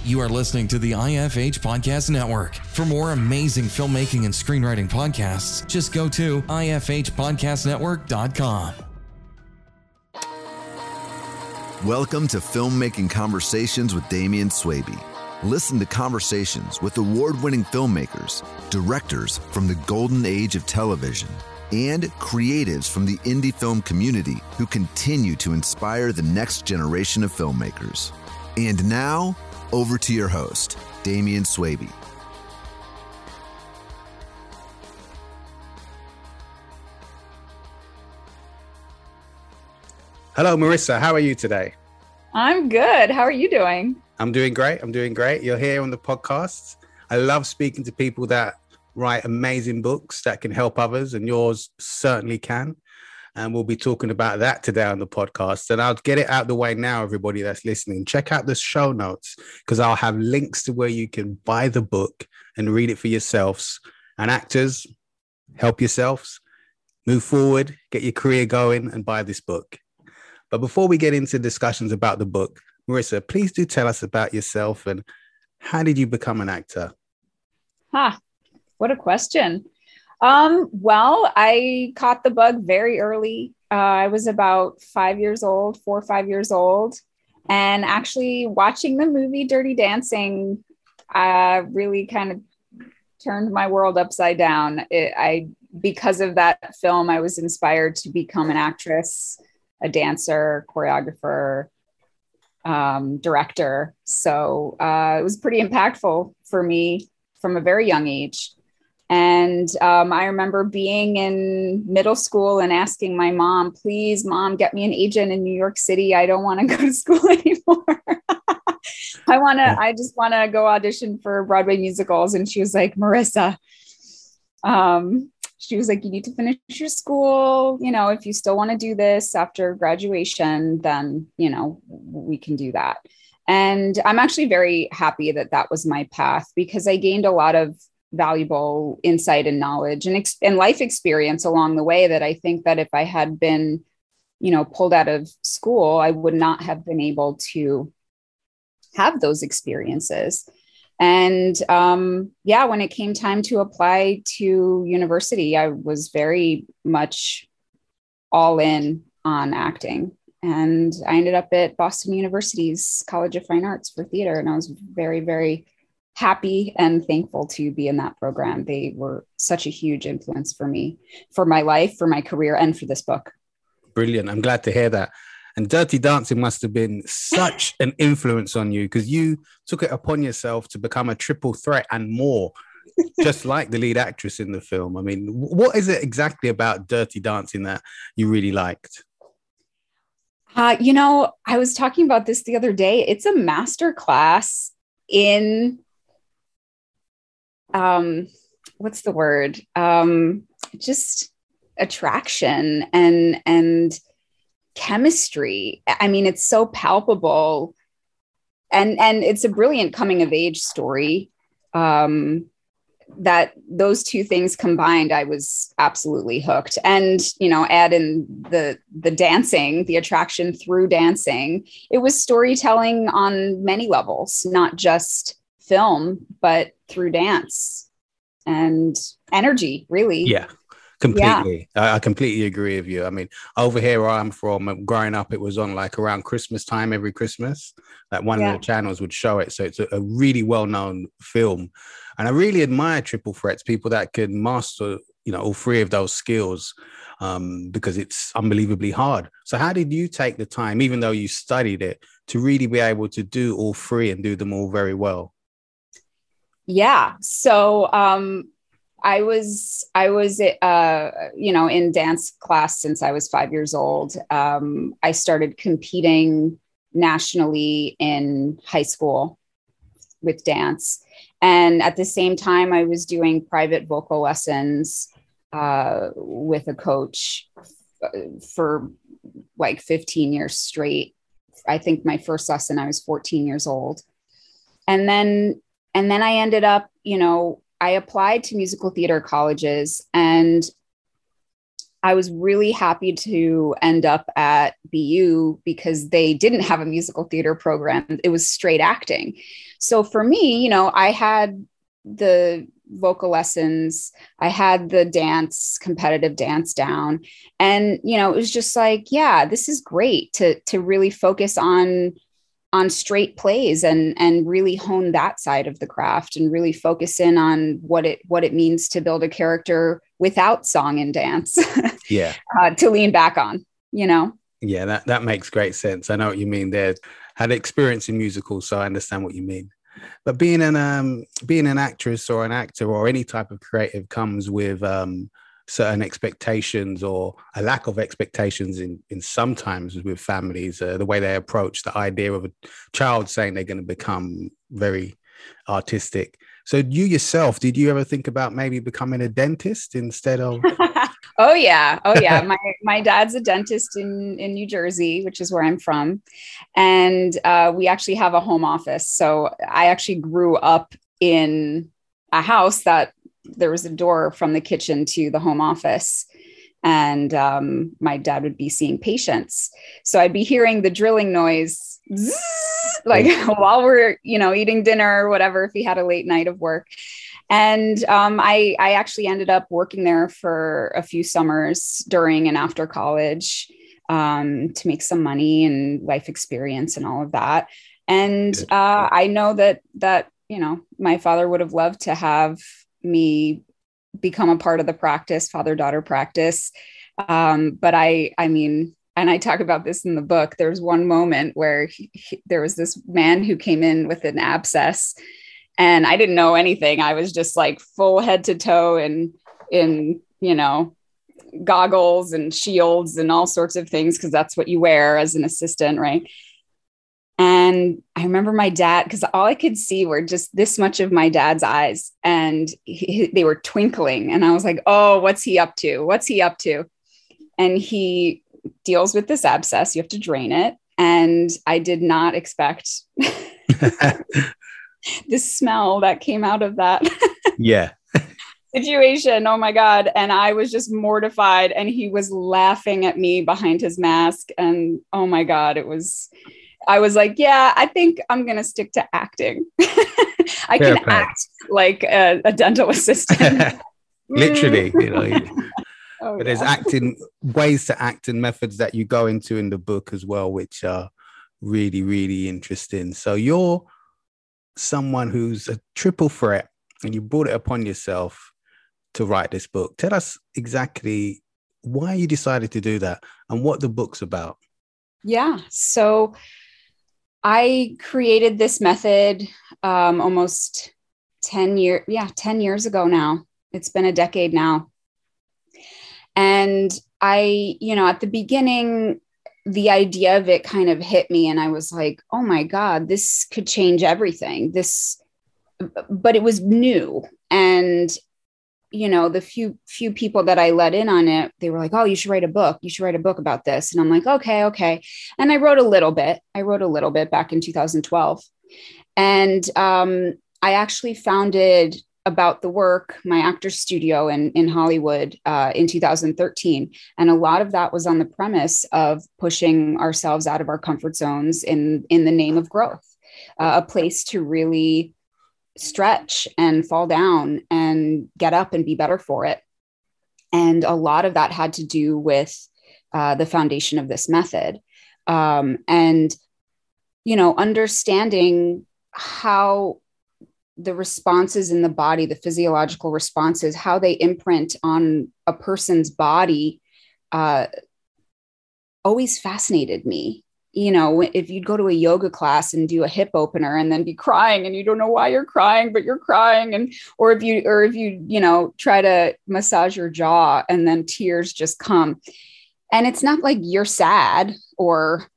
You are listening to the IFH Podcast Network. For more amazing filmmaking and screenwriting podcasts, just go to ifhpodcastnetwork.com. Welcome to Filmmaking Conversations with Damian Swaby. Listen to conversations with award-winning filmmakers, directors from the golden age of television, and creatives from the indie film community who continue to inspire the next generation of filmmakers. And now, over to your host, Damian Swaby. Hello, Marissa. How are you today? I'm good. How are you doing? I'm doing great. You're here on the podcast. I love speaking to people that write amazing books that can help others, and yours certainly can. And we'll be talking about that today on the podcast. And I'll get it out the way now, everybody that's listening. Check out the show notes because I'll have links to where you can buy the book and read it for yourselves. And actors, help yourselves, move forward, get your career going and buy this book. But before we get into discussions about the book, Marissa, please do tell us about yourself and how did you become an actor? What a question. Well, I caught the bug very early. I was about 4 or 5 years old. And actually watching the movie Dirty Dancing really kind of turned my world upside down. Because of that film, I was inspired to become an actress, a dancer, choreographer, director. So it was pretty impactful for me from a very young age. And I remember being in middle school and asking my mom, please, Mom, get me an agent in New York City. I don't want to go to school anymore. I just want to go audition for Broadway musicals. And she was like, Marissa, she was like, you need to finish your school. You know, if you still want to do this after graduation, then, you know, we can do that. And I'm actually very happy that that was my path because I gained a lot of valuable insight and knowledge and life experience along the way that I think that if I had been, you know, pulled out of school, I would not have been able to have those experiences. And when it came time to apply to university, I was very much all in on acting. And I ended up at Boston University's College of Fine Arts for theater. And I was very, very happy and thankful to be in that program. They were such a huge influence for me, for my life, for my career, and for this book. Brilliant. I'm glad to hear that. And Dirty Dancing must have been such an influence on you because you took it upon yourself to become a triple threat and more, just like the lead actress in the film. I mean, what is it exactly about Dirty Dancing that you really liked? You know, I was talking about this the other day. It's a master class in what's the word? Just attraction and chemistry. I mean, it's so palpable and it's a brilliant coming of age story. That those two things combined, I was absolutely hooked. And, you know, add in the dancing, the attraction through dancing. It was storytelling on many levels, not just film, but through dance and energy, really. Yeah, completely. Yeah. I completely agree with you. I mean, over here where I'm from, growing up, it was on like around Christmas time, every Christmas, like one of the channels would show it. So it's a really well-known film. And I really admire triple threats, people that can master, you know, all three of those skills because it's unbelievably hard. So how did you take the time, even though you studied it, to really be able to do all three and do them all very well? Yeah. So I was you know, in dance class since I was 5 years old. I started competing nationally in high school with dance. And at the same time, I was doing private vocal lessons with a coach for like 15 years straight. I think my first lesson, I was 14 years old. And then I ended up, you know, I applied to musical theater colleges and I was really happy to end up at BU because they didn't have a musical theater program. It was straight acting. So for me, you know, I had the vocal lessons, I had the competitive dance down. And, you know, it was just like, yeah, this is great to really focus on straight plays and really hone that side of the craft and really focus in on what it means to build a character without song and dance. Yeah. To lean back on, you know? Yeah, that makes great sense. I know what you mean there. Had experience in musicals, so I understand what you mean. But being an actress or an actor or any type of creative comes with certain expectations or a lack of expectations in sometimes with families, the way they approach the idea of a child saying they're going to become very artistic. So you yourself, did you ever think about maybe becoming a dentist instead of? Oh yeah. My dad's a dentist in New Jersey, which is where I'm from. And we actually have a home office. So I actually grew up in a house that there was a door from the kitchen to the home office. And my dad would be seeing patients. So I'd be hearing the drilling noise, zzz, like while we're, you know, eating dinner or whatever, if he had a late night of work. And I actually ended up working there for a few summers during and after college to make some money and life experience and all of that. And I know that, you know, my father would have loved to have me become a part of the practice, father-daughter practice. But I mean, and I talk about this in the book, there's one moment where there was this man who came in with an abscess. And I didn't know anything. I was just like full head to toe in, you know, goggles and shields and all sorts of things, because that's what you wear as an assistant, right? And I remember my dad, because all I could see were just this much of my dad's eyes, and they were twinkling. And I was like, oh, what's he up to? What's he up to? And he deals with this abscess. You have to drain it. And I did not expect the smell that came out of that situation. Oh my God. And I was just mortified, and he was laughing at me behind his mask. And oh my God, I was like, yeah, I think I'm going to stick to acting. I can act like a dental assistant. Literally, you know. But there's ways to act and methods that you go into in the book as well, which are really, really interesting. So you're someone who's a triple threat, and you brought it upon yourself to write this book. Tell us exactly why you decided to do that and what the book's about. Yeah. So I created this method almost 10 years ago now. It's been a decade now. And I, you know, at the beginning, the idea of it kind of hit me, and I was like, oh my God, this could change everything. But it was new. And, you know, the few people that I let in on it, they were like, oh, you should write a book. You should write a book about this. And I'm like, okay. And I wrote a little bit back in 2012. And I actually founded About the Work, my actor's studio in Hollywood in 2013. And a lot of that was on the premise of pushing ourselves out of our comfort zones in the name of growth, a place to really stretch and fall down and get up and be better for it. And a lot of that had to do with the foundation of this method. And, you know, understanding how the responses in the body, the physiological responses, how they imprint on a person's body, always fascinated me. You know, if you'd go to a yoga class and do a hip opener and then be crying and you don't know why you're crying, but you're crying. Or if you, you know, try to massage your jaw and then tears just come. And it's not like you're sad or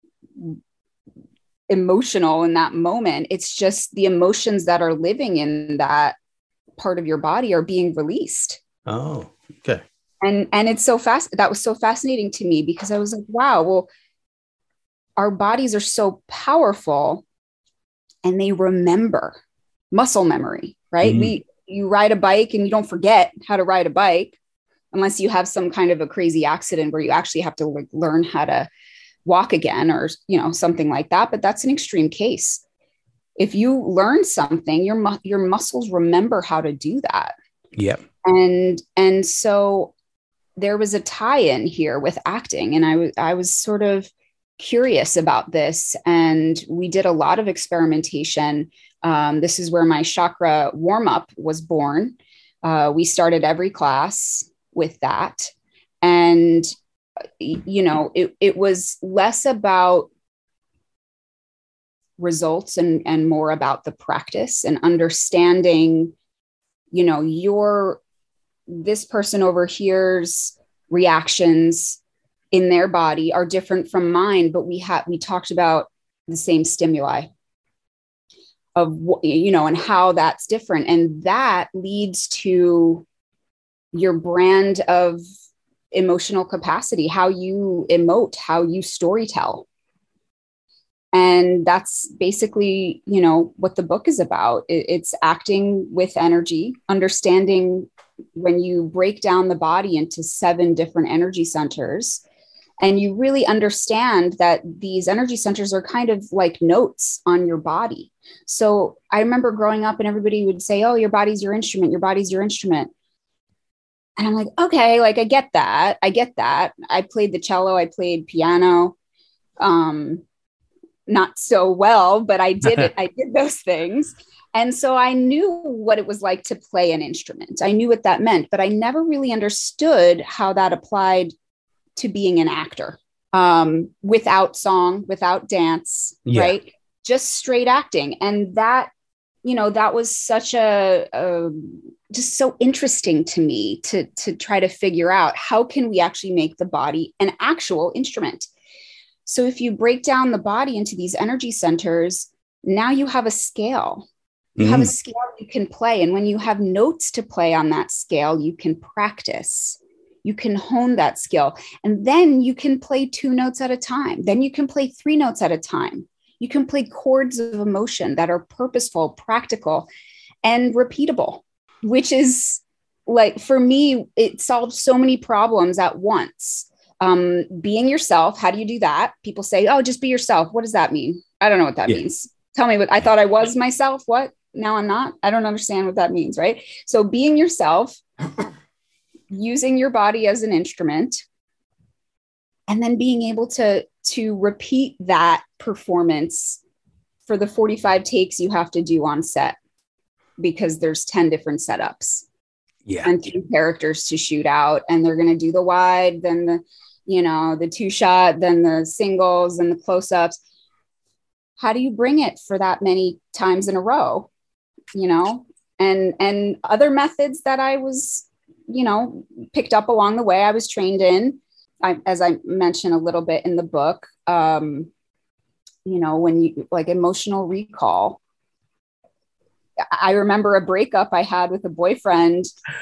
emotional in that moment. It's just the emotions that are living in that part of your body are being released. Oh, okay. And it's so fast. That was so fascinating to me, because I was like, wow, well, our bodies are so powerful and they remember. Muscle memory, right? You ride a bike and you don't forget how to ride a bike unless you have some kind of a crazy accident where you actually have to like learn how to walk again or, you know, something like that. But that's an extreme case. If you learn something, your muscles remember how to do that. Yep. And so there was a tie-in here with acting, and I was sort of curious about this, and we did a lot of experimentation. This is where my chakra warm-up was born. We started every class with that, and you know, it was less about results and more about the practice and understanding, you know, this person over here's reactions in their body are different from mine, but we talked about the same stimuli of, you know, and how that's different. And that leads to your brand of emotional capacity, how you emote, how you storytell. And that's basically, you know, what the book is about. It's acting with energy, understanding when you break down the body into 7 different energy centers, and you really understand that these energy centers are kind of like notes on your body. So I remember growing up and everybody would say, oh, your body's your instrument, your body's your instrument. And I'm like, okay, like I get that. I played the cello, I played piano. Not so well, but I did it. I did those things. And so I knew what it was like to play an instrument. I knew what that meant, but I never really understood how that applied to being an actor, without song, without dance, right? Just straight acting. And that, you know, that was such just so interesting to me to try to figure out how can we actually make the body an actual instrument. So if you break down the body into these energy centers, now you have a scale. You have a scale you can play. And when you have notes to play on that scale, you can practice. You can hone that skill. And then you can play 2 notes at a time. Then you can play 3 notes at a time. You can play chords of emotion that are purposeful, practical, and repeatable, which is like, for me, it solved so many problems at once. Being yourself. How do you do that? People say, oh, just be yourself. What does that mean? I don't know what that means. Tell me what I thought I was myself. What? Now I'm not. I don't understand what that means. Right. So being yourself, using your body as an instrument, and then being able to repeat that performance for the 45 takes you have to do on set, because there's 10 different setups. And 3 characters to shoot out, and they're going to do the wide, then the, you know, the 2-shot, then the singles and the close-ups. How do you bring it for that many times in a row, you know, and other methods that I was, you know, picked up along the way, I was trained in, as I mentioned a little bit in the book, you know, when you like emotional recall. I remember a breakup I had with a boyfriend.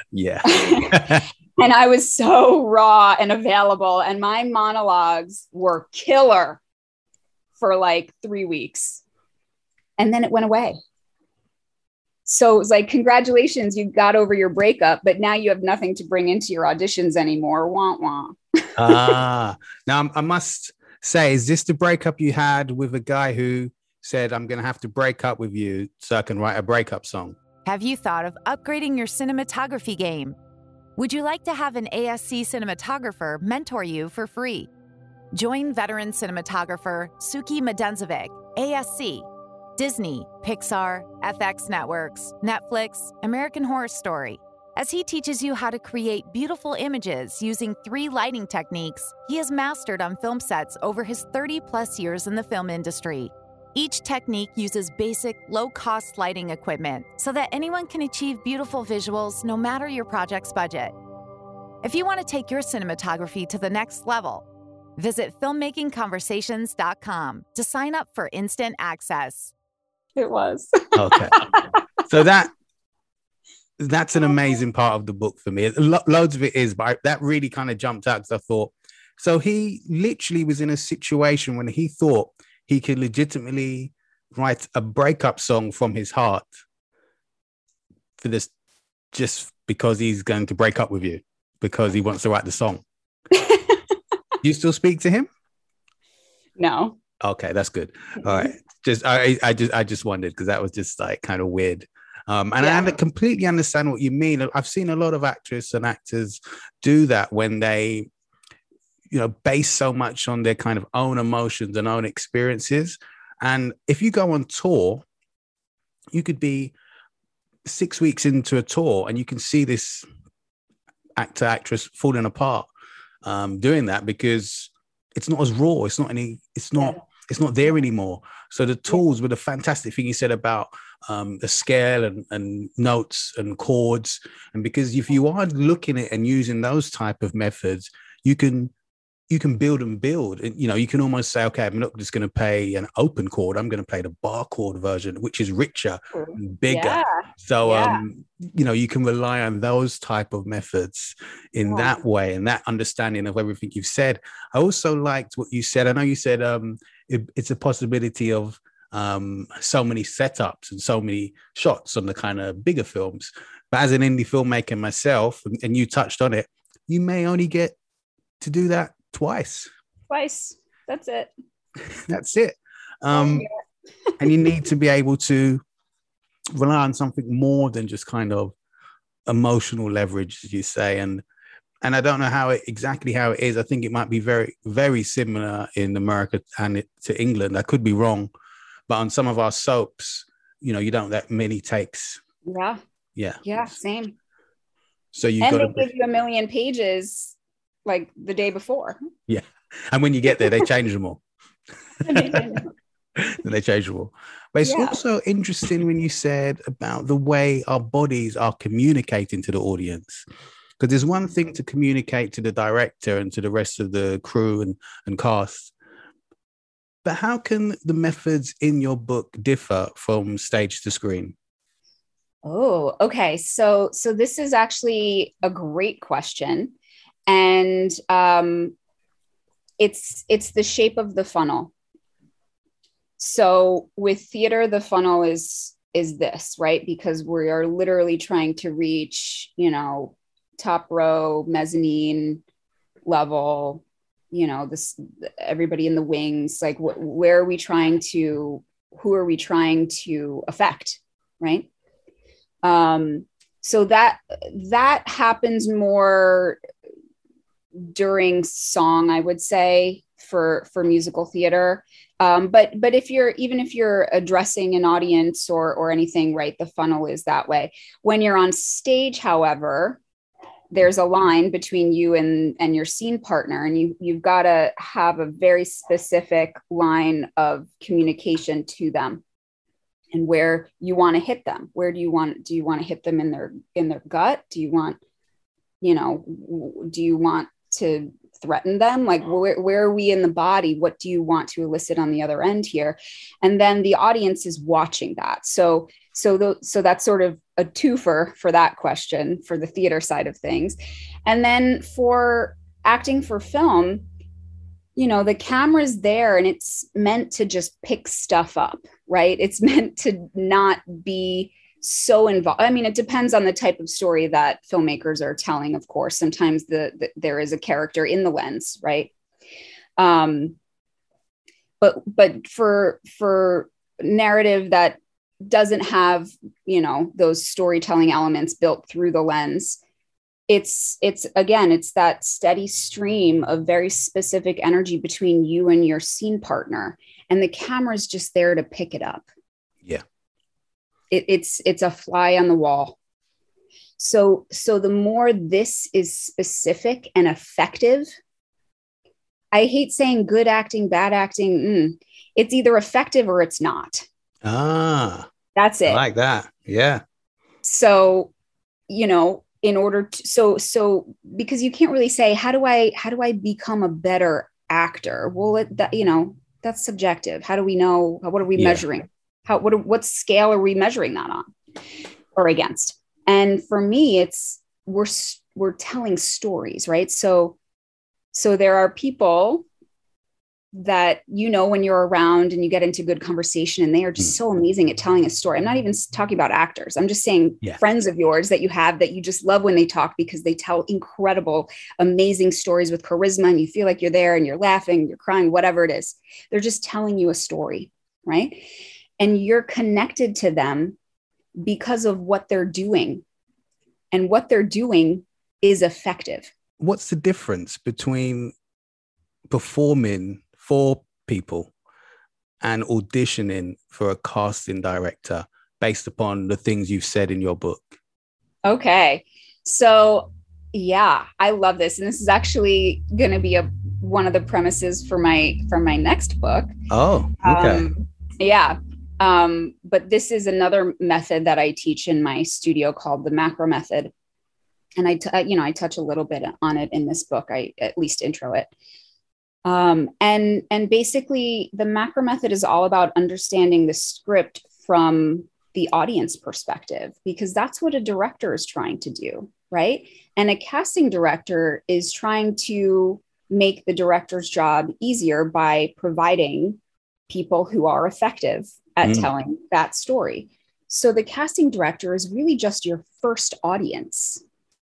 And I was so raw and available, and my monologues were killer for like 3 weeks. And then it went away. So it was like, congratulations, you got over your breakup, but now you have nothing to bring into your auditions anymore. Wah, wah. Now I must say, is this the breakup you had with a guy who said, I'm going to have to break up with you so I can write a breakup song? Have you thought of upgrading your cinematography game? Would you like to have an ASC cinematographer mentor you for free? Join veteran cinematographer Suki Medenzovic, ASC, Disney, Pixar, FX Networks, Netflix, American Horror Story. As he teaches you how to create beautiful images using 3 lighting techniques he has mastered on film sets over his 30-plus years in the film industry. Each technique uses basic, low-cost lighting equipment so that anyone can achieve beautiful visuals no matter your project's budget. If you want to take your cinematography to the next level, visit filmmakingconversations.com to sign up for instant access. It was. Okay. So that's an amazing part of the book for me. Loads of it is, but that really kind of jumped out because I thought, so he literally was in a situation when he thought he could legitimately write a breakup song from his heart for this, just because he's going to break up with you. because he wants to write the song. You still speak to him? No. Okay, that's good. All right. I just wondered, because that was just like kind of weird. And I completely understand what you mean. I've seen a lot of actresses and actors do that when they, base so much on their kind of own emotions and own experiences. And if you go on tour, you could be 6 weeks into a tour and you can see this actor, actress falling apart doing that, because it's not as raw. It's not there anymore. So the tools were the fantastic thing you said about the scale and notes and chords. And because if you are looking at and using those type of methods, you can build and build. And, you can almost say, okay, I'm not just going to play an open chord. I'm going to play the bar chord version, which is richer and bigger. Yeah. So, you can rely on those type of methods in that way, and that understanding of everything you've said. I also liked what you said. I know you said it's a possibility of so many setups and so many shots on the kind of bigger films. But as an indie filmmaker myself, and you touched on it, you may only get to do that twice. That's it. And you need to be able to rely on something more than just kind of emotional leverage, as you say. And I don't know exactly how it is. I think it might be very, very similar in America and to England. I could be wrong, but on some of our soaps, you don't that many takes. Yeah, same. So they give you 1 million pages like the day before. Yeah. And when you get there, they change them all. They change them all. But it's also interesting when you said about the way our bodies are communicating to the audience. Because there's one thing to communicate to the director and to the rest of the crew and cast. But how can the methods in your book differ from stage to screen? Oh, okay. So this is actually a great question. And it's the shape of the funnel. So with theater, the funnel is this, right? Because we are literally trying to reach, top row, mezzanine level, everybody in the wings, like who are we trying to affect, right? So that happens more during song, I would say, for musical theater. But if you're addressing an audience or anything, right, the funnel is that way. When you're on stage, however, there's a line between you and your scene partner, and you've got to have a very specific line of communication to them and where you want to hit them. Where do you want to hit them in their gut? Do you want to threaten them? Like where are we in the body? What do you want to elicit on the other end here? And then the audience is watching that. So that's sort of a twofer for that question for the theater side of things. And then for acting for film, the camera's there and it's meant to just pick stuff up, right? It's meant to not be so involved. I mean, it depends on the type of story that filmmakers are telling, of course. Sometimes there is a character in the lens, right? But for narrative that doesn't have, those storytelling elements built through the lens, it's that steady stream of very specific energy between you and your scene partner, and the camera's just there to pick it up. Yeah. It's a fly on the wall. So the more this is specific and effective, I hate saying good acting, bad acting. It's either effective or it's not. That's it. I like that. Yeah. So, in order to, so because you can't really say, how do I become a better actor? Well, that's subjective. How do we know? What are we measuring? What scale are we measuring that on or against? And for me, we're telling stories, right? So there are people that, you know, when you're around and you get into good conversation, and they are just so amazing at telling a story. I'm not even talking about actors. I'm just saying friends of yours that you have that you just love when they talk, because they tell incredible, amazing stories with charisma, and you feel like you're there and you're laughing, you're crying, whatever it is. They're just telling you a story, right? And you're connected to them because of what they're doing, and what they're doing is effective. What's the difference between performing for people and auditioning for a casting director based upon the things you've said in your book? Okay. So yeah, I love this. And this is actually going to be one of the premises for my next book. Oh, okay. But this is another method that I teach in my studio called the macro method. And I touch a little bit on it in this book. I at least intro it. And basically the macro method is all about understanding the script from the audience perspective, because that's what a director is trying to do, right? And a casting director is trying to make the director's job easier by providing people who are effective at telling that story. So the casting director is really just your first audience.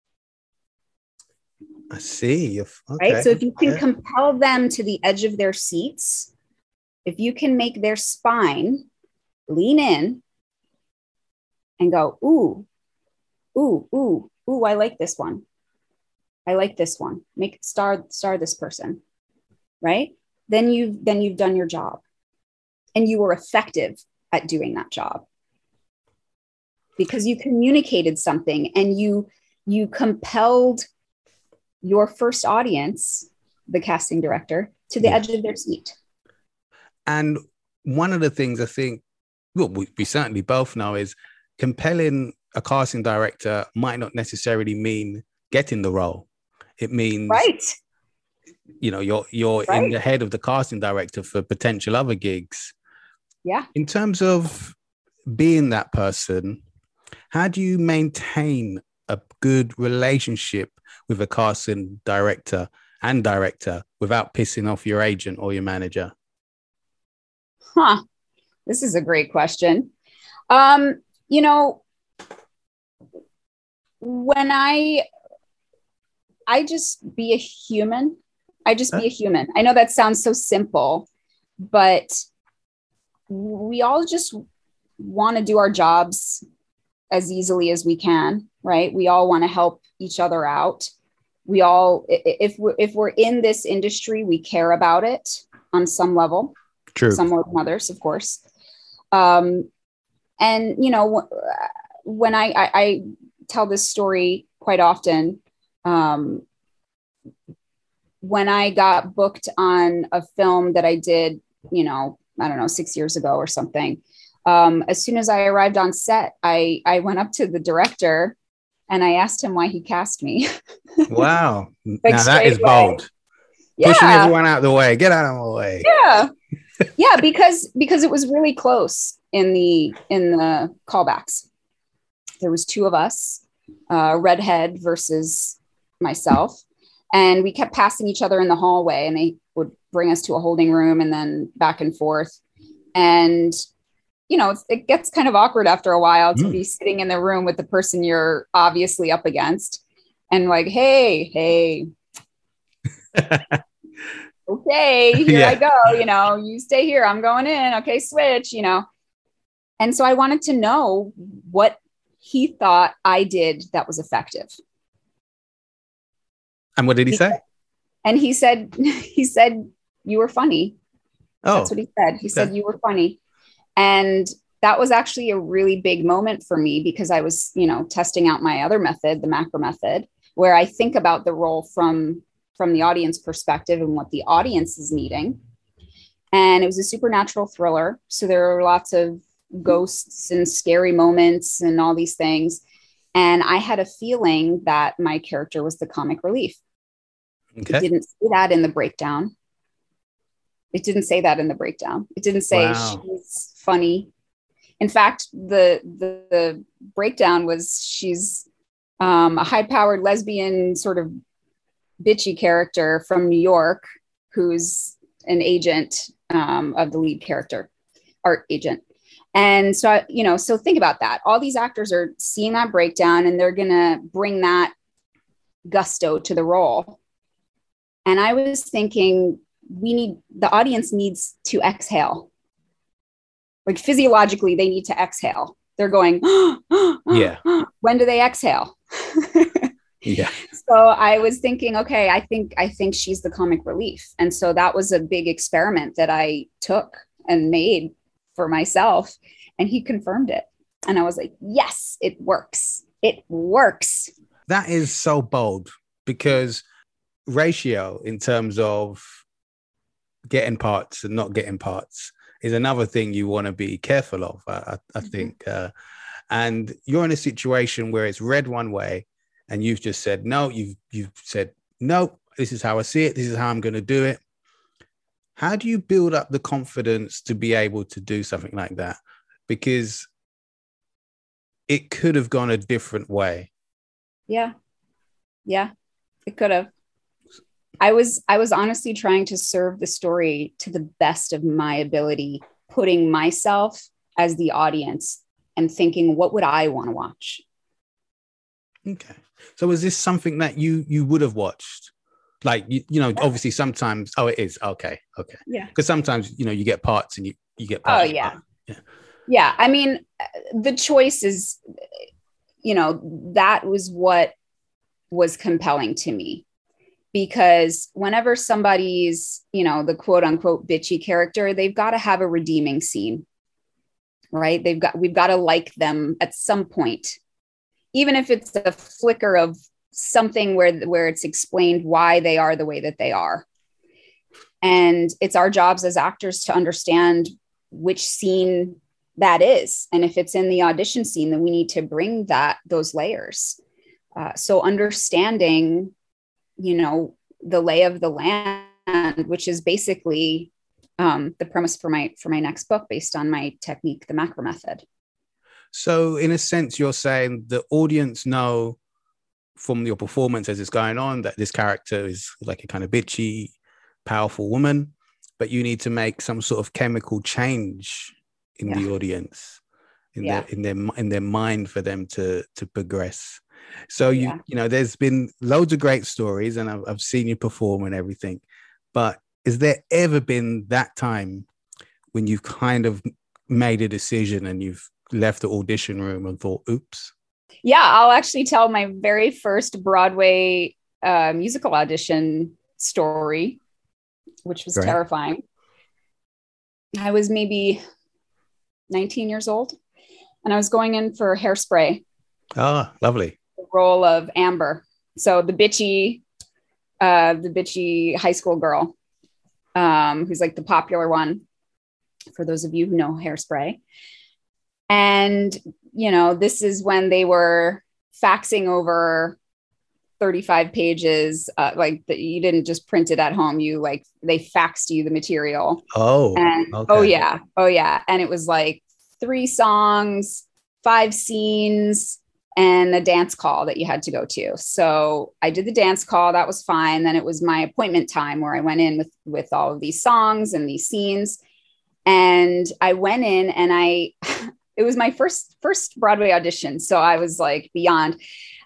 I see. Okay. Right. So if you can compel them to the edge of their seats, if you can make their spine lean in and go, ooh, ooh, ooh, ooh, I like this one. I like this one. Make star this person. Right. Then you've done your job, and you were effective at doing that job because you communicated something, and you compelled your first audience, the casting director, to the edge of their seat. And one of the things I think, well, we certainly both know, is compelling a casting director might not necessarily mean getting the role. It means, you know, you're in the head of the casting director for potential other gigs. Yeah. In terms of being that person, how do you maintain a good relationship with a casting director without pissing off your agent or your manager? This is a great question. You know, when I just be a human, be a human. I know that sounds so simple, but we all just want to do our jobs as easily as we can, right? We all want to help each other out. We all, if we're in this industry, we care about it on some level. True. Some more than others, of course. And, you know, when I tell this story quite often, when I got booked on a film that I did, you know, I don't know, 6 years ago or something. As soon as I arrived on set, I went up to the director and I asked him why he cast me. Wow. Like, now that is bold. Yeah. Pushing everyone out of the way. Get out of the way. Yeah. Yeah, because it was really close in the callbacks. There was two of us, redhead versus myself. And we kept passing each other in the hallway, and they would bring us to a holding room and then back and forth. And, you know, it gets kind of awkward after a while to be sitting in the room with the person you're obviously up against and like, hey, okay, here I go. You know, you stay here. I'm going in. Okay, switch, you know. And so I wanted to know what he thought I did that was effective. And what did he say? And he said, you were funny. Oh, that's what he said. He said, you were funny. And that was actually a really big moment for me because I was, you know, testing out my other method, the macro method, where I think about the role from the audience perspective and what the audience is needing. And it was a supernatural thriller. So there were lots of ghosts and scary moments and all these things. And I had a feeling that my character was the comic relief. Okay. It didn't say that in the breakdown. It didn't say she's funny. In fact, the breakdown was she's a high-powered lesbian sort of bitchy character from New York who's an agent of the lead character, art agent. And so, so think about that. All these actors are seeing that breakdown and they're going to bring that gusto to the role. And I was thinking, the audience needs to exhale. Like physiologically, they need to exhale. They're going, yeah. When do they exhale? Yeah. So I was thinking, okay, I think she's the comic relief. And so that was a big experiment that I took and made for myself. And he confirmed it. And I was like, yes, it works. It works. That is so bold, because ratio in terms of getting parts and not getting parts is another thing you want to be careful of, I think. And you're in a situation where it's read one way and you've just said, no, you've said, no, this is how I see it. This is how I'm going to do it. How do you build up the confidence to be able to do something like that? Because it could have gone a different way. Yeah, it could have. I was honestly trying to serve the story to the best of my ability, putting myself as the audience and thinking, what would I want to watch? Okay. So is this something that you would have watched? Like, obviously sometimes, it is. Okay. Yeah. Because sometimes, you get parts and you get parts. Oh, yeah. Yeah. I mean, the choice is, that was what was compelling to me. Because whenever somebody's, the quote unquote bitchy character, they've got to have a redeeming scene, right? We've got to like them at some point, even if it's a flicker of something where it's explained why they are the way that they are. And it's our jobs as actors to understand which scene that is. And if it's in the audition scene, then we need to bring those layers. So understanding, the lay of the land, which is basically the premise for my next book based on my technique, the macro method. So in a sense, you're saying the audience know from your performance as it's going on that this character is like a kind of bitchy, powerful woman, but you need to make some sort of chemical change in the audience, in their mind for them to progress. So there's been loads of great stories, and I've seen you perform and everything. But has there ever been that time when you've kind of made a decision and you've left the audition room and thought, "Oops"? Yeah, I'll actually tell my very first Broadway musical audition story, which was terrifying. I was maybe 19 years old, and I was going in for Hairspray. Oh, lovely. The role of Amber. So the bitchy high school girl, who's like the popular one, for those of you who know Hairspray. And, this is when they were faxing over 35 pages, you didn't just print it at home. They faxed you the material. Oh, and, okay. Oh yeah. And it was like 3 songs, 5 scenes, and a dance call that you had to go to. So I did the dance call. That was fine. Then it was my appointment time where I went in with all of these songs and these scenes. And I went in and it was my first Broadway audition. So I was like beyond.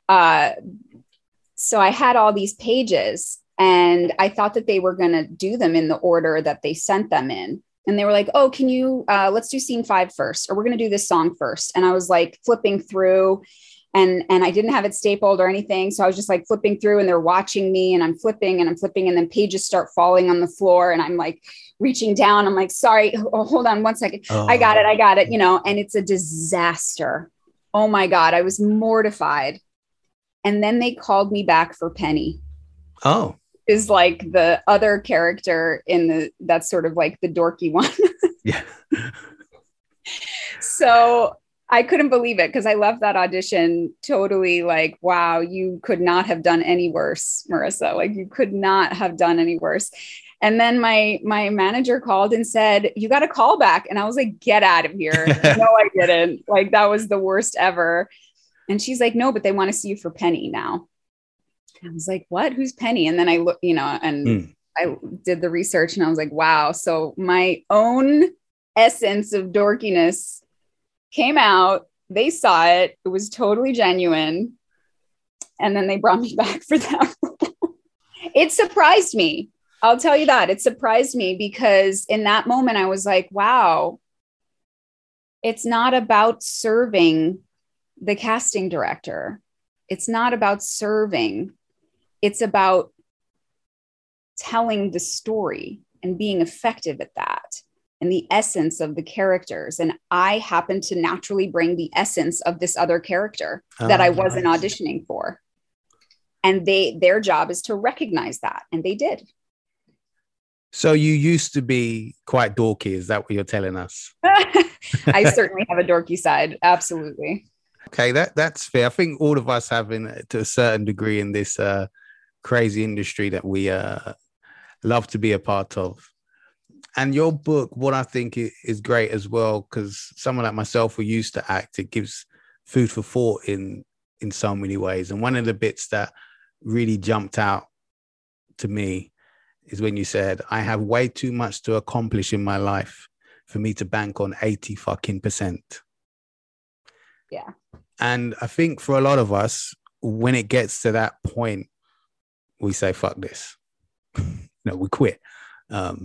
So I had all these pages and I thought that they were going to do them in the order that they sent them in. And they were like, oh, can you, let's do scene 5 first, or we're going to do this song first. And I was like flipping through and I didn't have it stapled or anything. So I was just like flipping through and they're watching me and I'm flipping and then pages start falling on the floor and I'm like reaching down. I'm like, sorry, hold on 1 second. Oh. I got it, and it's a disaster. Oh my God. I was mortified. And then they called me back for Penny. Oh. Is like the other character that's sort of like the dorky one. Yeah. So I couldn't believe it because I left that audition totally like, wow, you could not have done any worse, Marissa. Like you could not have done any worse. And then my manager called and said, you got a call back. And I was like, get out of here. No, I didn't. Like that was the worst ever. And she's like, no, but they want to see you for Penny now. I was like, what? Who's Penny? And then I look, and I did the research and I was like, wow. So my own essence of dorkiness came out. They saw it. It was totally genuine. And then they brought me back for that. It surprised me. I'll tell you that. It surprised me because in that moment I was like, wow, it's not about serving the casting director. It's not about serving. It's about telling the story and being effective at that and the essence of the characters. And I happened to naturally bring the essence of this other character that I wasn't auditioning for. And their job is to recognize that. And they did. So you used to be quite dorky. Is that what you're telling us? I certainly have a dorky side. Absolutely. Okay, that's fair. I think all of us have, to a certain degree, in this crazy industry that we love to be a part of. And your book, what I think is great as well, because someone like myself who used to act, it gives food for thought in so many ways. And one of the bits that really jumped out to me is when you said, I have way too much to accomplish in my life for me to bank on 80%. Yeah. And I think for a lot of us, when it gets to that point, we say, fuck this. No, we quit. Because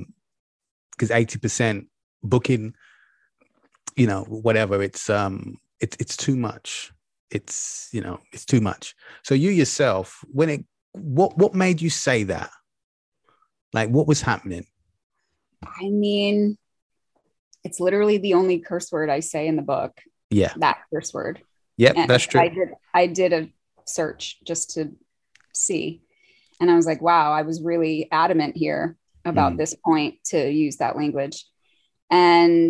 80% booking, whatever, it's too much. It's too much. So you yourself, what made you say that? Like, what was happening? I mean, it's literally the only curse word I say in the book. Yeah. That curse word. Yep, and that's true. I did a search just to see. And I was like, wow, I was really adamant here about this point to use that language. And,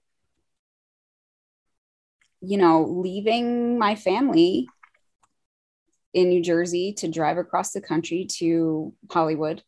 leaving my family in New Jersey to drive across the country to Hollywood,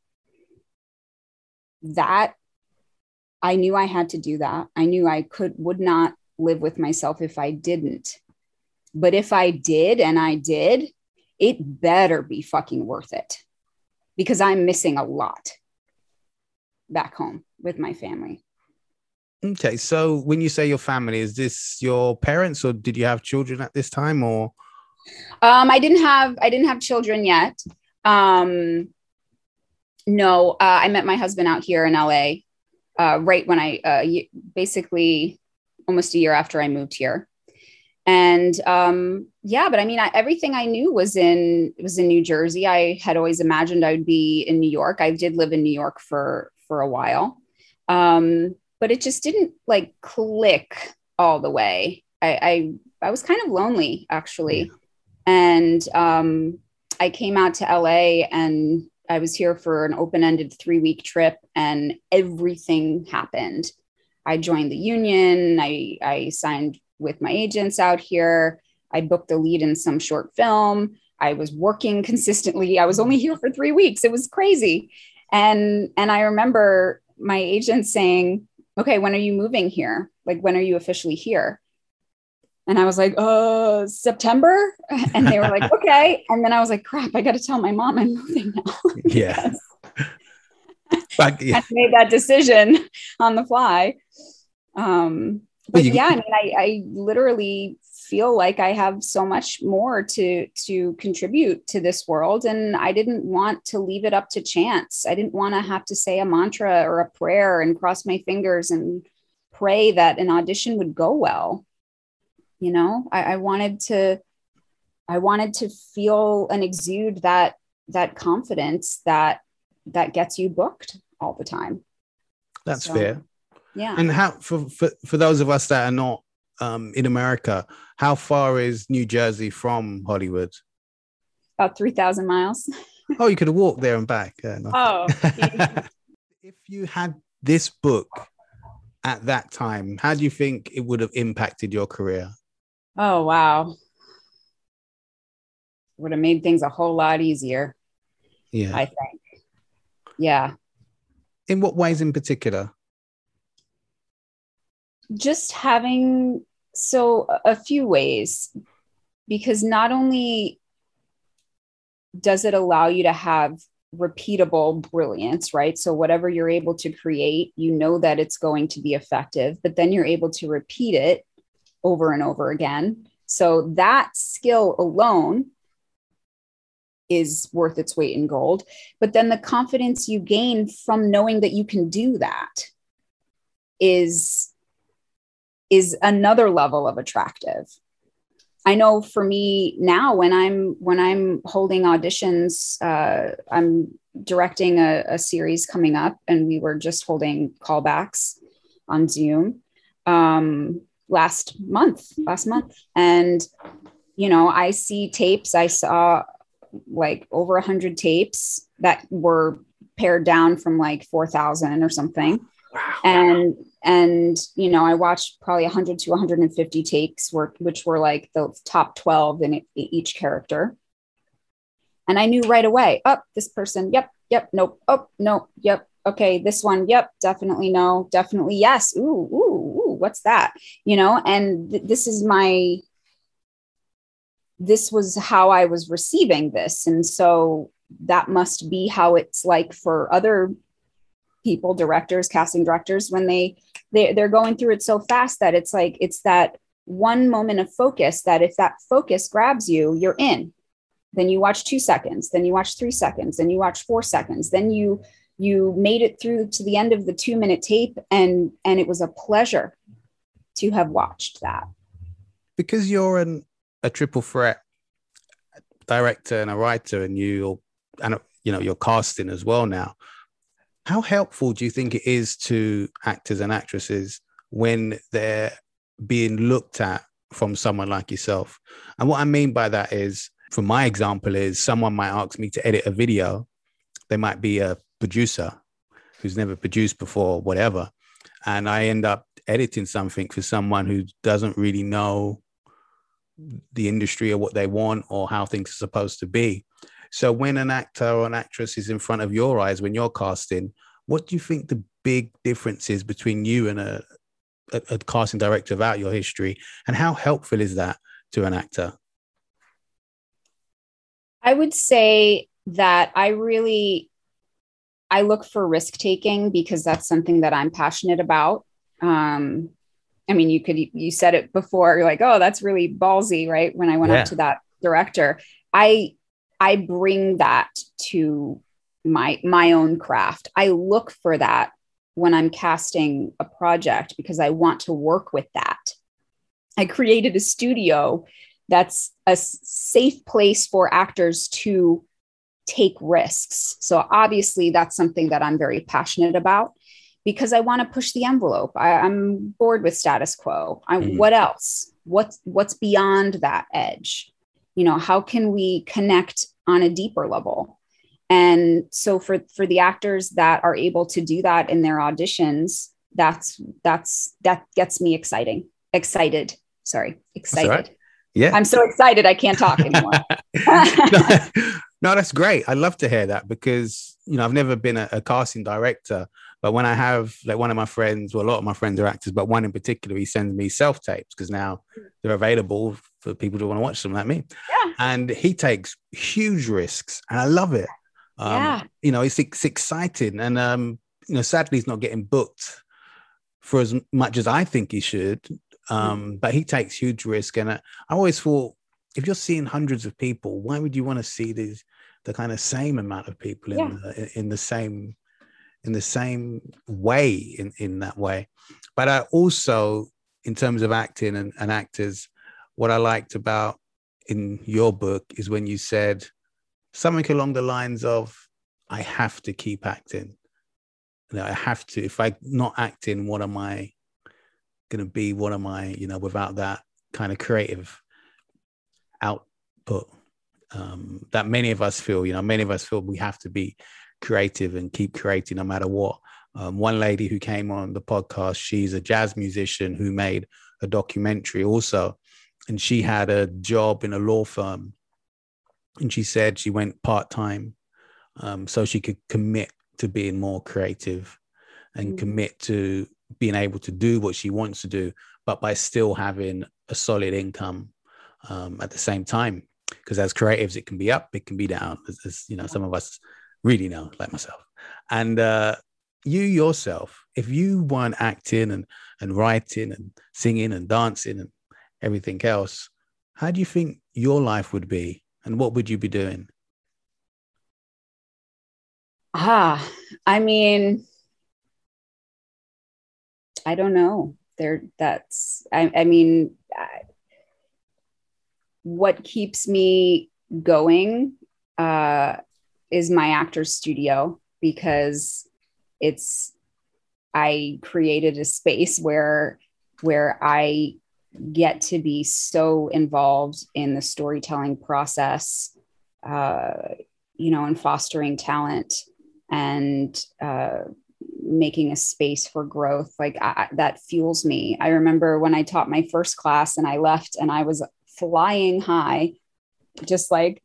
that I knew I had to do that. I knew I would not live with myself if I didn't. But if I did, and I did, it better be fucking worth it, because I'm missing a lot back home with my family. Okay. So when you say your family, is this your parents, or did you have children at this time, or? I didn't have children yet. No, I met my husband out here in LA, right when basically almost a year after I moved here. And but I mean, everything I knew was in New Jersey. I had always imagined I would be in New York. I did live in New York for a while, but it just didn't like click all the way. I was kind of lonely, actually, and I came out to LA, and I was here for an open-ended 3-week trip, and everything happened. I joined the union. I signed with my agents out here. I booked the lead in some short film. I was working consistently. I was only here for 3 weeks. It was crazy. And I remember my agent saying, okay, when are you moving here? Like, when are you officially here? And I was like, September. And they were like, okay. And then I was like, crap, I got to tell my mom I'm moving now. Yeah. I made that decision on the fly. But yeah, I mean, I literally feel like I have so much more to contribute to this world. And I didn't want to leave it up to chance. I didn't want to have to say a mantra or a prayer and cross my fingers and pray that an audition would go well. I wanted to feel and exude that confidence that gets you booked all the time. That's fair. Yeah. And how, for those of us that are not in America, how far is New Jersey from Hollywood? About 3,000 miles. Oh, you could have walked there and back. Oh. If you had this book at that time, how do you think it would have impacted your career? Oh, wow. Would have made things a whole lot easier. Yeah. I think. Yeah. In what ways in particular? Just having, a few ways, because not only does it allow you to have repeatable brilliance, right? So whatever you're able to create, you know that it's going to be effective, but then you're able to repeat it over and over again. So that skill alone is worth its weight in gold. But then the confidence you gain from knowing that you can do that is another level of attractive. I know for me now, when I'm holding auditions, I'm directing a series coming up, and we were just holding callbacks on Zoom last month. And, you know, I see tapes. I saw like over 100 tapes that were pared down from like 4,000 or something. Wow. And, you know, I watched probably 100 to 150 takes which were like the top 12 in each character. And I knew right away, this person. Yep. Nope. Oh, no. Yep. Okay. This one. Yep. Definitely no. Definitely yes. Ooh, what's that? You know, and this was how I was receiving this. And so that must be how it's like for other people, directors, casting directors, when they're going through it so fast that it's like, it's that one moment of focus that if that focus grabs you, you're in. Then you watch 2 seconds, then you watch 3 seconds, then you watch 4 seconds, then you made it through to the end of the 2-minute tape. And it was a pleasure to have watched that. Because you're a triple threat director and a writer, and you're casting as well now. How helpful do you think it is to actors and actresses when they're being looked at from someone like yourself? And what I mean by that is, for my example, is someone might ask me to edit a video. They might be a producer who's never produced before, whatever. And I end up editing something for someone who doesn't really know the industry or what they want or how things are supposed to be. So when an actor or an actress is in front of your eyes when you're casting, what do you think the big difference is between you and a casting director about your history? And how helpful is that to an actor? I would say that I look for risk taking because that's something that I'm passionate about. I mean, you said it before, you're like, oh, that's really ballsy, right? When I went up to that director, I bring that to my own craft. I look for that when I'm casting a project because I want to work with that. I created a studio that's a safe place for actors to take risks. So obviously that's something that I'm very passionate about because I want to push the envelope. I'm bored with status quo. What else? What's beyond that edge? You know, how can we connect on a deeper level? And so for the actors that are able to do that in their auditions, that gets me excited. Sorry. Excited. Right. Yeah. I'm so excited. I can't talk anymore. No, that's great. I love to hear that because, you know, I've never been a casting director, but when I have, like, one of my friends, well, a lot of my friends are actors, but one in particular, he sends me self-tapes because now they're available for people who want to watch them like me. Yeah. And he takes huge risks and I love it. You know, it's exciting. And, you know, sadly, he's not getting booked for as much as I think he should. But he takes huge risk. And I always thought, if you're seeing hundreds of people, why would you want to see the kind of same amount of people in the same way, in that way? But I also, in terms of acting and actors, what I liked about in your book is when you said something along the lines of, I have to keep acting. You know, I have to. If I'm not acting, what am I going to be? What am I, you know, without that kind of creative output that many of us feel we have to be creative and keep creating no matter what. One lady who came on the podcast, she's a jazz musician who made a documentary also, and she had a job in a law firm, and she said she went part-time so she could commit to being more creative and commit to being able to do what she wants to do, but by still having a solid income at the same time. Because as creatives, it can be up, it can be down. As you know, some of us really know, like myself. And you yourself, if you weren't acting and writing and singing and dancing and everything else, how do you think your life would be, and what would you be doing? I mean, I don't know. What keeps me going is my actor's studio, because I created a space where I get to be so involved in the storytelling process, and fostering talent and making a space for growth. Like that fuels me. I remember when I taught my first class and I left and I was flying high, just like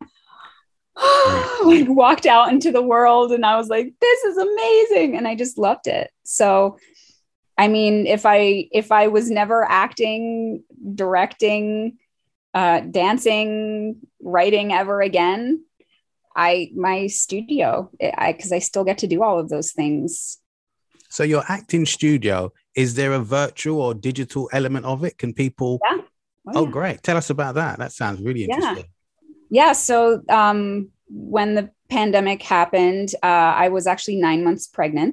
walked out into the world, and I was like, this is amazing. And I just loved it. So, I mean, if I was never acting, directing, dancing, writing ever again, my studio, because I still get to do all of those things. So your acting studio, is there a virtual or digital element of it? Can people? Yeah. Oh, great. Tell us about that. That sounds really interesting. Yeah. So when the pandemic happened, I was actually 9 months pregnant.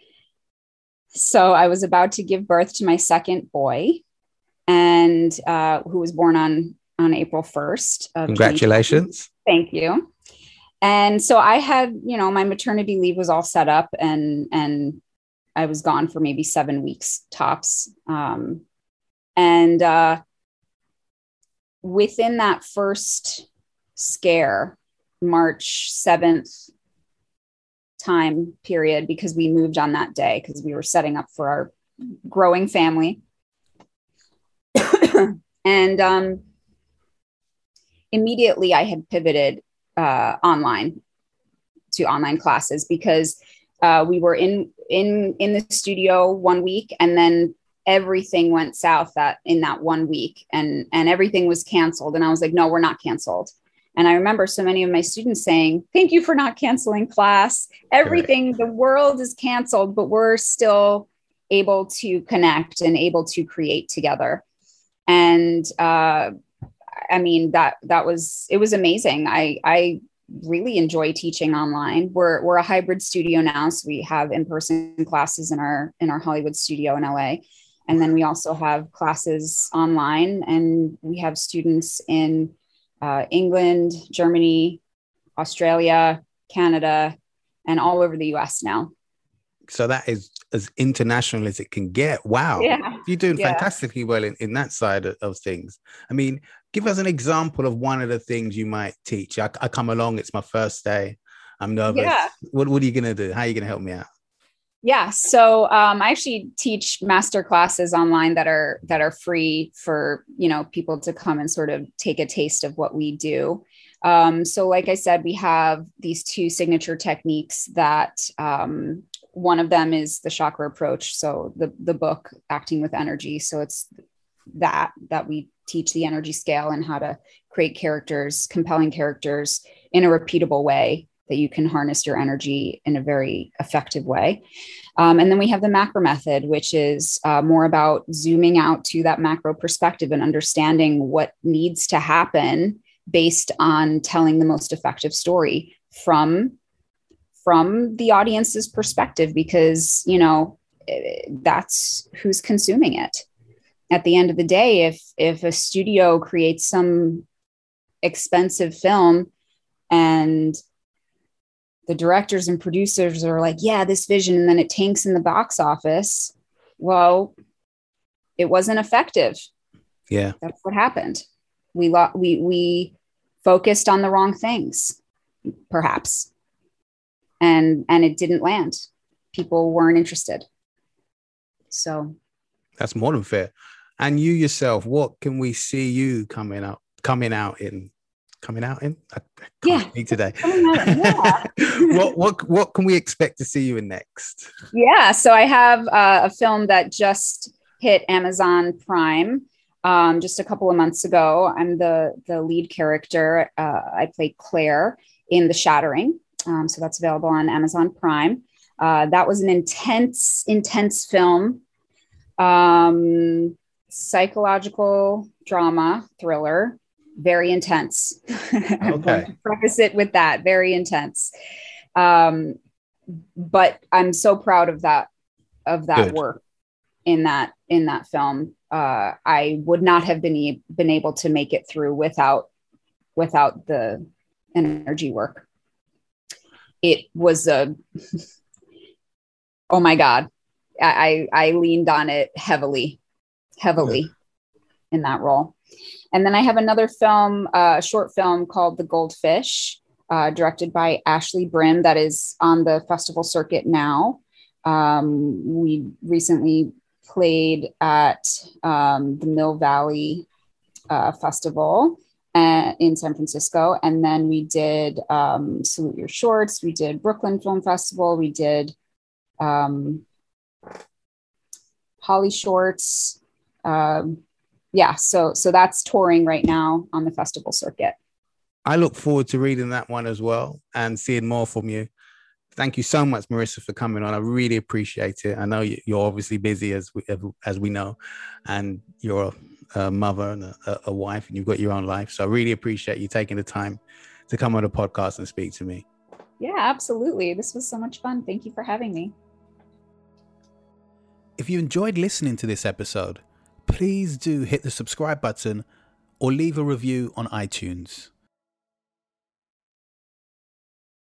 So I was about to give birth to my second boy, and who was born on April 1st. Congratulations. Thank you. And so I had, my maternity leave was all set up, and I was gone for maybe 7 weeks tops. And within that first scare, March 7th time period, because we moved on that day because we were setting up for our growing family. And immediately I had pivoted online classes, because we were in the studio 1 week, and then everything went south in that 1 week, and everything was canceled. And I was like, no, we're not canceled. And I remember so many of my students saying, thank you for not canceling class. Everything, the world is canceled, but we're still able to connect and able to create together. And I mean, it was amazing. I really enjoy teaching online. We're a hybrid studio now. So we have in-person classes in our Hollywood studio in LA. And then we also have classes online, and we have students in England, Germany, Australia, Canada, and all over the US now. So that is as international as it can get. Wow. Yeah. You're doing fantastically well in that side of things. I mean, give us an example of one of the things you might teach. I come along, it's my first day. I'm nervous. Yeah. What are you going to do? How are you going to help me out? Yeah. So I actually teach master classes online that are free for, people to come and sort of take a taste of what we do. So like I said, we have these two signature techniques that one of them is the chakra approach. So the book, Acting with Energy. So it's that we teach the energy scale and how to create characters, compelling characters in a repeatable way that you can harness your energy in a very effective way. And then we have the macro method, which is more about zooming out to that macro perspective and understanding what needs to happen based on telling the most effective story from the audience's perspective, because, that's who's consuming it. At the end of the day, if a studio creates some expensive film and the directors and producers are like, yeah, this vision, and then it tanks in the box office, well, it wasn't effective. Yeah. That's what happened. We focused on the wrong things, perhaps. And it didn't land. People weren't interested. So that's more than fair. And you yourself, what can we see you coming out in? I can't speak today. Yeah. What can we expect to see you in next? Yeah, so I have a film that just hit Amazon Prime just a couple of months ago. I'm the lead character. I play Claire in The Shattering. So that's available on Amazon Prime. That was an intense film, psychological drama thriller, very intense. Okay. I'm going to preface it with that, very intense. But I'm so proud of that Good. work in that film. I would not have been able to make it through without the energy work. It was oh my God. I leaned on it heavily in that role. And then I have another film, short film called The Goldfish, directed by Ashley Brim, that is on the festival circuit now. We recently played at the Mill Valley Festival in San Francisco. And then we did Salute Your Shorts. We did Brooklyn Film Festival. We did Holly Shorts. So that's touring right now on the festival circuit. I look forward to reading that one as well and seeing more from you. Thank you so much, Marissa, for coming on. I really appreciate it. I know you're obviously busy, as we know, and you're a mother and a wife, and you've got your own life. So I really appreciate you taking the time to come on the podcast and speak to me. Yeah, absolutely. This was so much fun. Thank you for having me. If you enjoyed listening to this episode, please do hit the subscribe button or leave a review on iTunes.